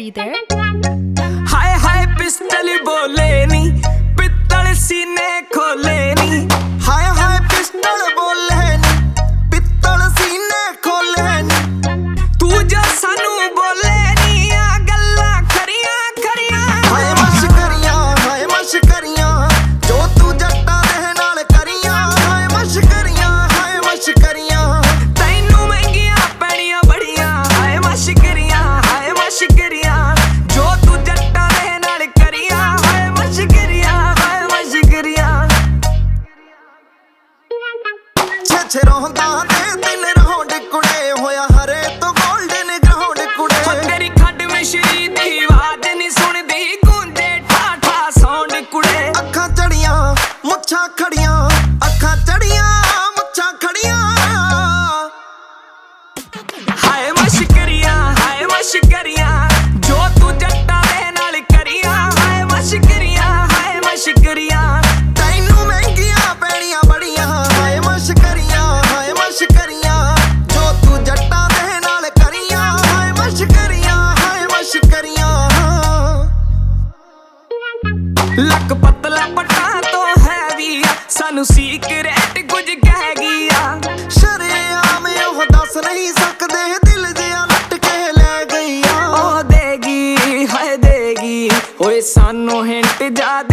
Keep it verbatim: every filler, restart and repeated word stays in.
you there? हाय हाय pistol बोले नी पित्तल सीने खोले नी हाय हाय पिस्टल बोले नी पित्तल सीने खोले नी तू जो सानू बोले नी आ गल्ला खरियां खरियां हाय मशकरियां हाय मशकरियां जो तू जट्टा दे नाल करियां हाय मशकरियां हाय मशकरियां तैनू महंगियां पैणियां बड़ियां हाय मशकरियां हाय मशकरियां जो तू जट्टा दे नाल करियां हाय मशकरियां हाय मशकरियां छे छे रोंदा दे दिन राउंड कुड़े होया हरे तो गोल्डन ग्राउंड कुड़े हो तेरी खड्ड मिश्री दी आवाज नहीं सुनदी गूंजे ठा ठा साउंड कुड़े अखां चढ़ियां मुच्छां खड़ियां अखां चढ़ियां मुच्छां खड़ियां हाय मशकरियां हाय मशकरियां जो तू जट्टा दे नाल करियां हाय मशकरियां हाय मशकरियां तैनू महंगियां पैणियां बड़ियां हाय मशकरियां हाय मशकरियां जो तू जट्टा दे नाल करियां हाय मशकरियां हाय मशकरियां लक पतला पट्टा तो है भी सानू सीक्रेट कुछ कह गया शरेआम ओह दस नहीं सकदे दिल जिया लट के ले गईया ओ देगी हाय देगी ओए सानू हिंट जा